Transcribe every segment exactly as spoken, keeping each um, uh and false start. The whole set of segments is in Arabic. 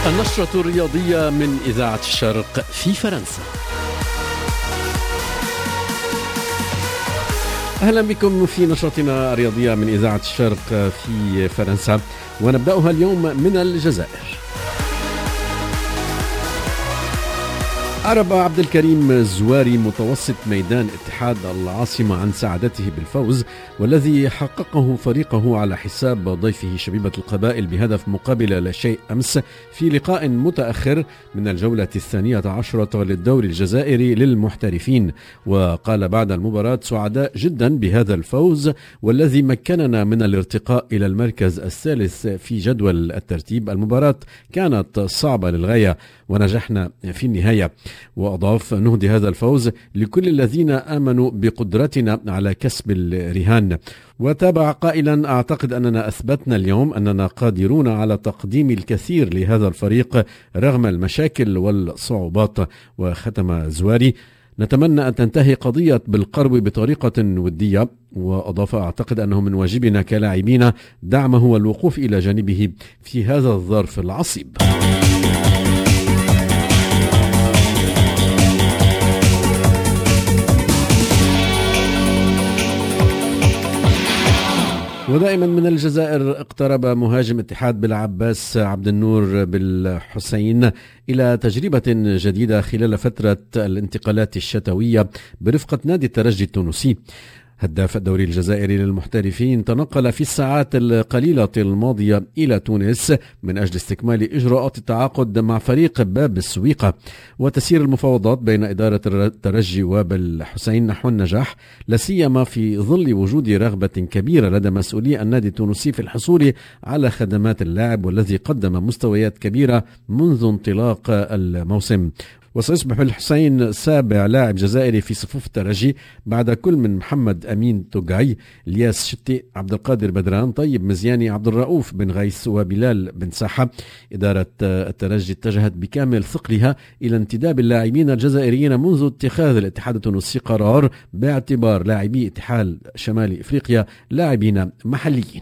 النشرة الرياضية من إذاعة الشرق في فرنسا. أهلا بكم في نشرتنا الرياضية من إذاعة الشرق في فرنسا، ونبدأها اليوم من الجزائر. أعرب عبد الكريم الزواري متوسط ميدان اتحاد العاصمة عن سعادته بالفوز، والذي حققه فريقه على حساب ضيفه شبيبة القبائل بهدف مقابل لا شيء أمس في لقاء متأخر من الجولة الثانية عشرة للدوري الجزائري للمحترفين. وقال بعد المباراة: سعداء جدا بهذا الفوز، والذي مكننا من الارتقاء إلى المركز الثالث في جدول الترتيب. المباراة كانت صعبة للغاية ونجحنا في النهاية. وأضاف: نهدي هذا الفوز لكل الذين آمنوا بقدرتنا على كسب الرهان. وتابع قائلا: أعتقد أننا أثبتنا اليوم أننا قادرون على تقديم الكثير لهذا الفريق رغم المشاكل والصعوبات. وختم زواري: نتمنى أن تنتهي قضية بالقرب بطريقة ودية. وأضاف: أعتقد أنه من واجبنا كلاعبين دعمه والوقوف إلى جانبه في هذا الظرف العصيب. ودائما من الجزائر، اقترب مهاجم اتحاد بالعباس عبد النور بالحسين إلى تجربة جديدة خلال فترة الانتقالات الشتوية برفقة نادي الترجي التونسي. هداف الدوري الجزائري للمحترفين تنقل في الساعات القليلة الماضية إلى تونس من أجل استكمال إجراءات التعاقد مع فريق باب السويقة. وتسير المفاوضات بين إدارة الترجي وبالحسين نحو النجاح، لا سيما في ظل وجود رغبة كبيرة لدى مسؤولي النادي التونسي في الحصول على خدمات اللاعب، والذي قدم مستويات كبيرة منذ انطلاق الموسم. وسيصبح الحسين سابع لاعب جزائري في صفوف الترجي بعد كل من محمد أمين توغاي، الياس شتي، عبد القادر بدران، طيب مزياني، عبد الرؤوف بن غيث وبلال بن ساحة. إدارة الترجي اتجهت بكامل ثقلها إلى انتداب اللاعبين الجزائريين منذ اتخاذ الاتحاد التونسي قرار باعتبار لاعبي اتحاد شمال إفريقيا لاعبين محليين.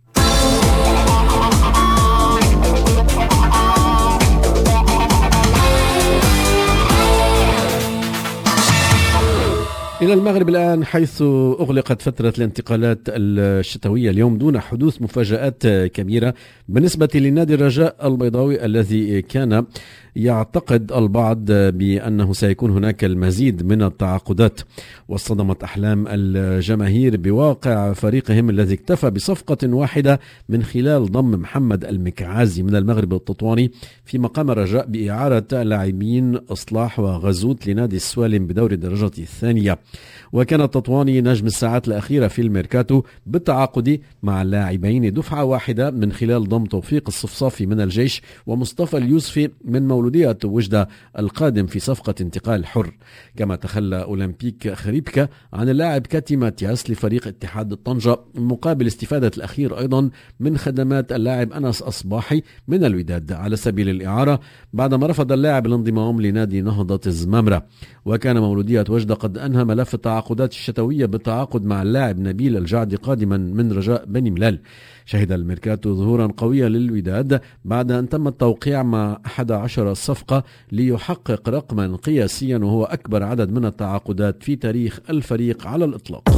إلى المغرب الآن، حيث أغلقت فترة الانتقالات الشتوية اليوم دون حدوث مفاجآت كبيرة بالنسبة لنادي الرجاء البيضاوي، الذي كان يعتقد البعض بأنه سيكون هناك المزيد من التعاقدات. واصطدمت أحلام الجماهير بواقع فريقهم الذي اكتفى بصفقة واحدة من خلال ضم محمد المكعازي من المغرب التطواني في مقام الرجاء بإعارة لاعبين إصلاح وغزوت لنادي السوالم بدور الدرجة الثانية. وكان التطواني نجم الساعات الأخيرة في الميركاتو بالتعاقد مع اللاعبين دفعة واحدة من خلال ضم توفيق الصفصافي من الجيش ومصطفى اليوسفي من مولودية وجدة القادم في صفقة انتقال حر. كما تخلى أولمبيك خريبكا عن اللاعب كاتي ماتياس لفريق اتحاد طنجة مقابل استفادة الأخير أيضا من خدمات اللاعب أنس أصباحي من الوداد على سبيل الإعارة، بعدما رفض اللاعب الانضمام لنادي نهضة الزمامرة. وكان مولودية وجدة قد أنهى ملف التعاقدات الشتوية بالتعاقد مع اللاعب نبيل الجعدي قادما من رجاء بني ملال. شهد الميركاتو ظهورا قويا للوداد بعد أن تم التوقيع مع أحد عشر صفقة ليحقق رقما قياسيا، وهو أكبر عدد من التعاقدات في تاريخ الفريق على الإطلاق.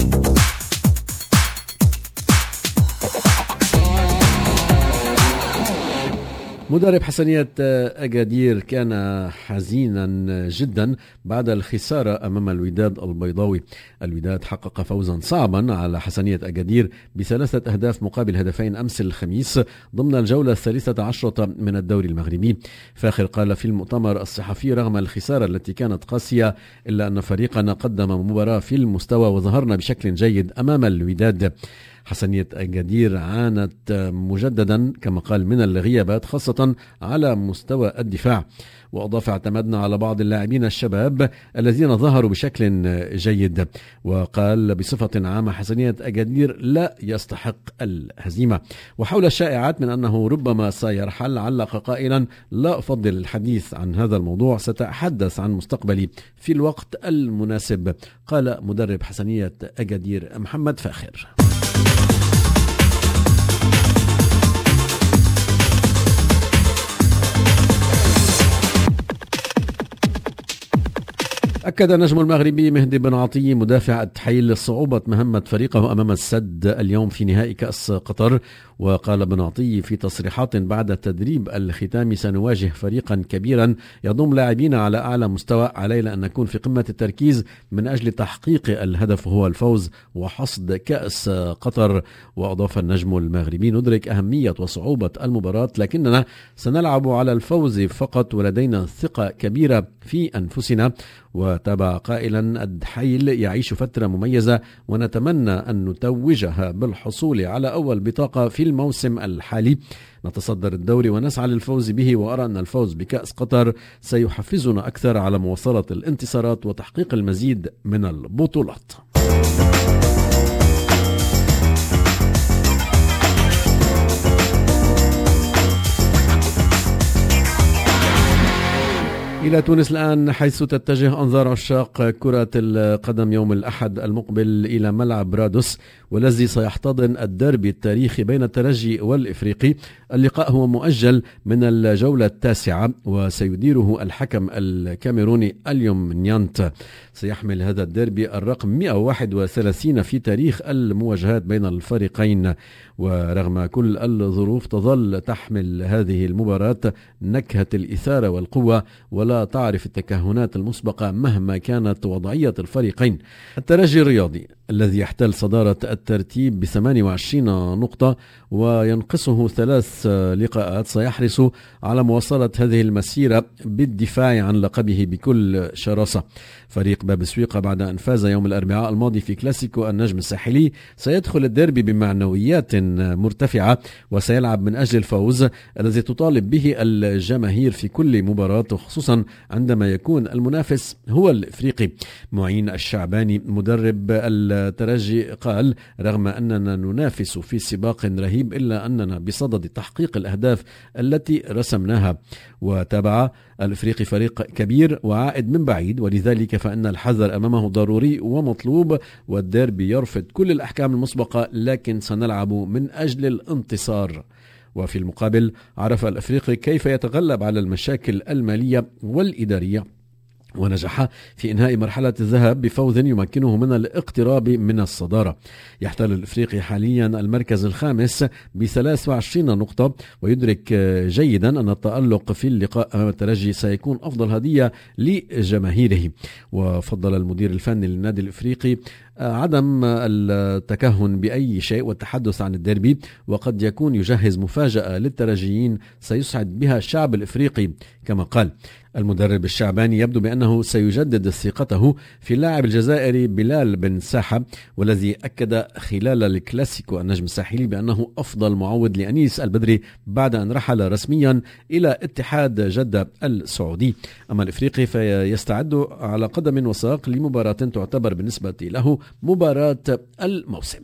مدرب حسنية أكادير كان حزينا جدا بعد الخسارة أمام الوداد البيضاوي. الوداد حقق فوزا صعبا على حسنية أكادير بثلاثة أهداف مقابل هدفين أمس الخميس ضمن الجولة الثالثة عشرة من الدوري المغربي. فاخر قال في المؤتمر الصحفي: رغم الخسارة التي كانت قاسية، إلا أن فريقنا قدم مباراة في المستوى وظهرنا بشكل جيد أمام الوداد. حسنية أكادير عانت مجددا كما قال من الغيابات خاصة على مستوى الدفاع. وأضاف: اعتمدنا على بعض اللاعبين الشباب الذين ظهروا بشكل جيد. وقال: بصفة عامة حسنية أكادير لا يستحق الهزيمة. وحول الشائعات من أنه ربما سيرحل، علق قائلا: لا أفضل الحديث عن هذا الموضوع، سأتحدث عن مستقبلي في الوقت المناسب، قال مدرب حسنية أكادير محمد فاخر. أكد النجم المغربي مهدي بن عطية مدافع التحيل صعوبة مهمة فريقه أمام السد اليوم في نهائي كأس قطر. وقال بن عطية في تصريحات بعد التدريب الختامي: سنواجه فريقا كبيرا يضم لاعبين على أعلى مستوى، علينا أن نكون في قمة التركيز من أجل تحقيق الهدف هو الفوز وحصد كأس قطر. وأضاف النجم المغربي: ندرك أهمية وصعوبة المباراة، لكننا سنلعب على الفوز فقط ولدينا ثقة كبيرة في أنفسنا. وتابع قائلا: الدحيل يعيش فترة مميزة ونتمنى أن نتوجها بالحصول على أول بطاقة في الموسم الحالي. نتصدر الدوري ونسعى للفوز به، وأرى أن الفوز بكأس قطر سيحفزنا أكثر على مواصلة الانتصارات وتحقيق المزيد من البطولات. إلى تونس الآن، حيث تتجه أنظار عشاق كرة القدم يوم الأحد المقبل إلى ملعب رادوس، والذي سيحتضن الديربي التاريخي بين الترجي والإفريقي. اللقاء هو مؤجل من الجولة التاسعة وسيديره الحكم الكاميروني اليوم نيانت. سيحمل هذا الديربي الرقم مئة وواحد وثلاثين في تاريخ المواجهات بين الفريقين، ورغم كل الظروف تظل تحمل هذه المباراة نكهة الإثارة والقوة، ولا تعرف التكهنات المسبقة مهما كانت وضعية الفريقين. الترجي الرياضي الذي يحتل صدارة الترتيب بثمانية وعشرين نقطة وينقصه ثلاث لقاءات سيحرص على مواصلة هذه المسيرة بالدفاع عن لقبه بكل شراسة. فريق باب سويقة بعد أن فاز يوم الأربعاء الماضي في كلاسيكو النجم الساحلي سيدخل الديربي بمعنويات مرتفعة، وسيلعب من أجل الفوز الذي تطالب به الجماهير في كل مباراة، وخصوصا عندما يكون المنافس هو الإفريقي. معين الشعباني مدرب الترجي قال: رغم أننا ننافس في سباق رهيب إلا أننا بصدد تحقيق الأهداف التي رسمناها. وتابع: الإفريقي فريق كبير وعائد من بعيد، ولذلك فإن الحذر أمامه ضروري ومطلوب، والديربي يرفض كل الأحكام المسبقة، لكن سنلعب من أجل الانتصار. وفي المقابل عرف الإفريقي كيف يتغلب على المشاكل المالية والإدارية، ونجح في إنهاء مرحلة الذهاب بفوز يمكنه من الاقتراب من الصدارة. يحتل الإفريقي حاليا المركز الخامس بثلاث وعشرين نقطة، ويدرك جيدا أن التألق في اللقاء أمام الترجي سيكون أفضل هدية لجماهيره. وفضل المدير الفني للنادي الإفريقي عدم التكهن بأي شيء والتحدث عن الديربي، وقد يكون يجهز مفاجأة للترجيين سيسعد بها الشعب الإفريقي. كما قال المدرب الشعباني: يبدو بأنه سيجدد ثقته في اللاعب الجزائري بلال بن ساحة، والذي أكد خلال الكلاسيكو النجم الساحلي بأنه أفضل معوض لأنيس البدري بعد أن رحل رسميا إلى اتحاد جدة السعودي. أما الإفريقي فيستعد على قدم وساق لمباراة تعتبر بالنسبة له مباراة الموسم.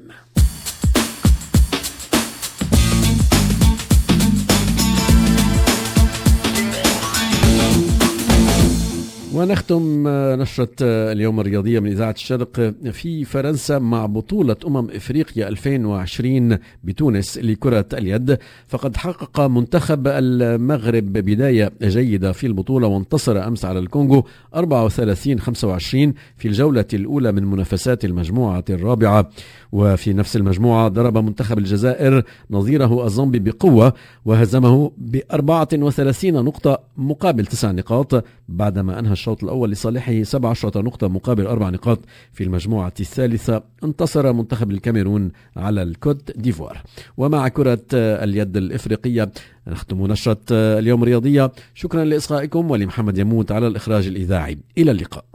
ونختم نشرة اليوم الرياضية من إذاعة الشرق في فرنسا مع بطولة أمم إفريقيا ألفين وعشرين بتونس لكرة اليد. فقد حقق منتخب المغرب بداية جيدة في البطولة، وانتصر أمس على الكونغو أربعة وثلاثين خمسة وعشرين في الجولة الأولى من منافسات المجموعة الرابعة. وفي نفس المجموعة ضرب منتخب الجزائر نظيره الزامبي بقوة وهزمه بأربعة وثلاثين نقطة مقابل تسع نقاط، بعدما أنهى الشوط الأول لصالحه سبع عشرة نقطة مقابل أربع نقاط. في المجموعة الثالثة انتصر منتخب الكاميرون على الكوت ديفوار. ومع كرة اليد الإفريقية نختم نشرة اليوم الرياضية. شكرا لإصغائكم، ولمحمد يموت على الإخراج الإذاعي. إلى اللقاء.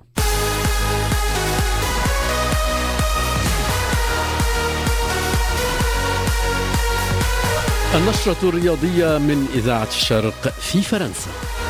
النشرة الرياضية من إذاعة الشرق في فرنسا.